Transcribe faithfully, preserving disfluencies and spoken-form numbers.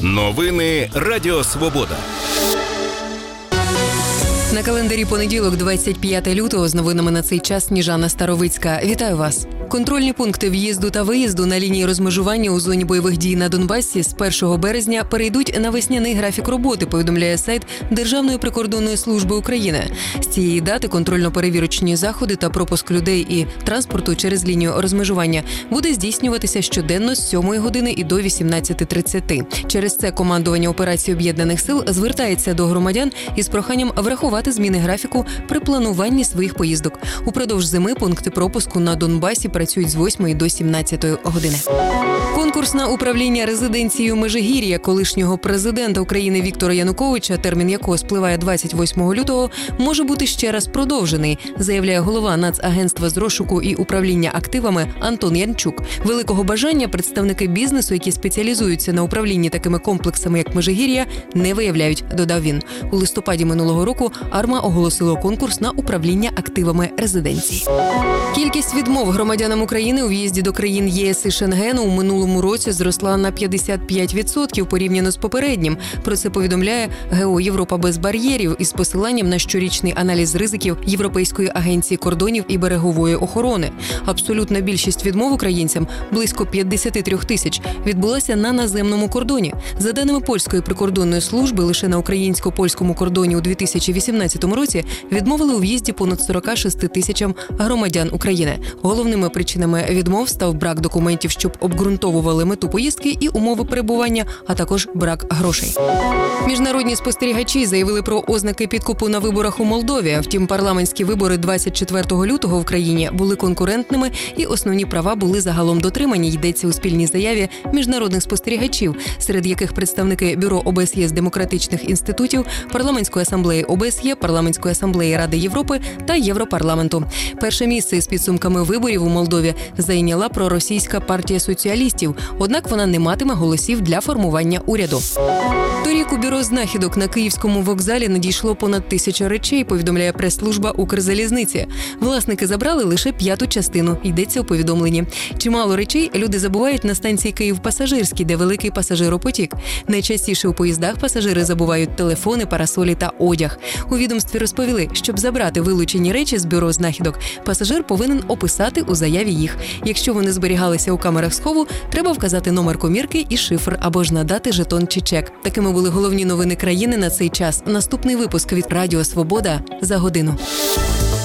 Новини Радіо Свобода. На календарі понеділок, двадцять п'яте лютого, з новинами на цей час Сніжана Старовицька. Вітаю вас! Контрольні пункти в'їзду та виїзду на лінії розмежування у зоні бойових дій на Донбасі з першого березня перейдуть на весняний графік роботи, повідомляє сайт Державної прикордонної служби України. З цієї дати контрольно-перевірочні заходи та пропуск людей і транспорту через лінію розмежування буде здійснюватися щоденно з сьомої години і до вісімнадцяти тридцяти. Через це командування операції Об'єднаних сил звертається до громадян із проханням врахувати зміни графіку при плануванні своїх поїздок. Упродовж зими пункти пропуску на Донбасі працюють з восьмої до сімнадцятої години. Конкурс на управління резиденцією Межигір'я колишнього президента України Віктора Януковича, термін якого спливає двадцять восьмого лютого, може бути ще раз продовжений, заявляє голова Нацагентства з розшуку і управління активами Антон Янчук. Великого бажання представники бізнесу, які спеціалізуються на управлінні такими комплексами, як Межигір'я, не виявляють, додав він. У листопаді минулого року АРМА оголосило конкурс на управління активами резиденції. Кількість відмов громадянам України у в'їзді до країн ЄС і Шенгену у минулому році зросла на п'ятдесят п'ять відсотків порівняно з попереднім. Про це повідомляє ГО «Європа без бар'єрів» із посиланням на щорічний аналіз ризиків Європейської агенції кордонів і берегової охорони. Абсолютна більшість відмов українцям, близько п'ятдесят три тисяч, відбулася на наземному кордоні. За даними Польської прикордонної служби, лише на українсько-польському кордоні у дві тисячі вісімнадцятому році відмовили у в'їзді понад сорок шість тисячам громадян України. Головними причинами відмов став брак документів, щоб обґрунтовували мету поїздки і умови перебування, а також брак грошей. Міжнародні спостерігачі заявили про ознаки підкупу на виборах у Молдові. Втім, парламентські вибори двадцять четвертого лютого в країні були конкурентними і основні права були загалом дотримані, йдеться у спільній заяві міжнародних спостерігачів, серед яких представники Бюро ОБСЄ з демократичних інститутів, Парламентської асамблеї ОБСЄ, Парламентської асамблеї Ради Європи та Європарламенту. Перше місце з підсумками виборів у Молдові зайняла проросійська партія соціалістів, однак вона не матиме голосів для формування уряду. Торік у бюро знахідок на Київському вокзалі надійшло понад тисяча речей, повідомляє прес-служба Укрзалізниці. Власники забрали лише п'яту частину, йдеться у повідомленні. Чимало речей люди забувають на станції Київ-Пасажирський, де великий пасажиропотік. Найчастіше у поїздах пасажири забувають телефони, парасолі та одяг. У відомстві розповіли, щоб забрати вилучені речі з бюро знахідок, пасажир повинен описати у заяві їх. Якщо вони зберігалися у камерах схову, треба вказати номер комірки і шифр, або ж надати жетон чи чек. Такими були головні новини країни на цей час. Наступний випуск від Радіо Свобода за годину.